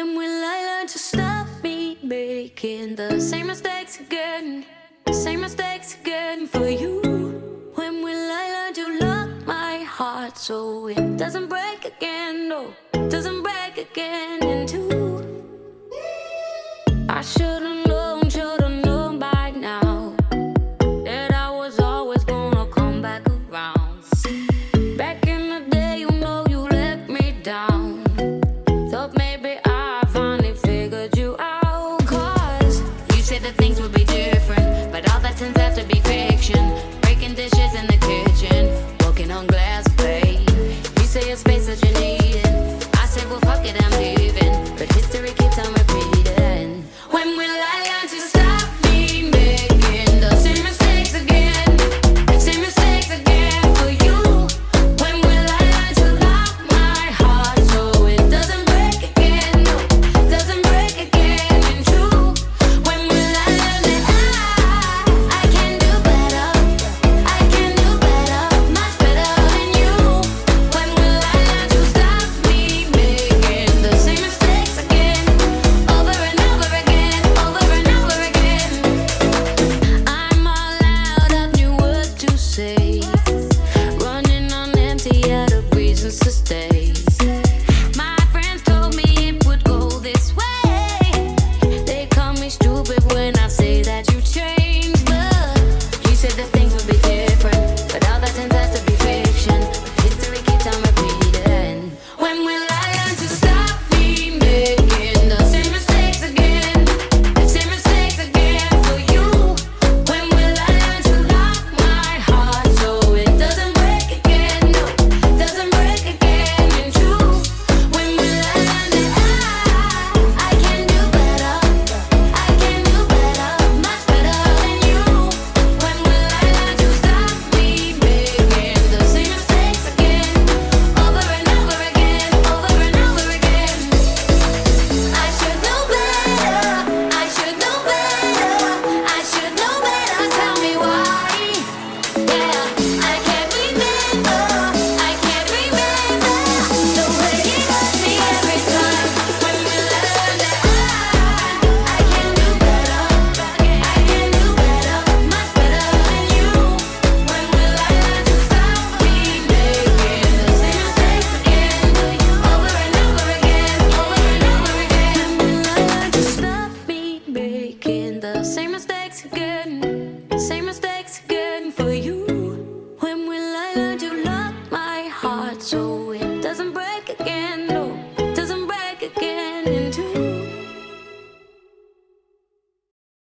When will I learn to stop me making the same mistakes again? The same mistakes again for you. When will I learn to lock my heart so it doesn't break again? No, it doesn't break again.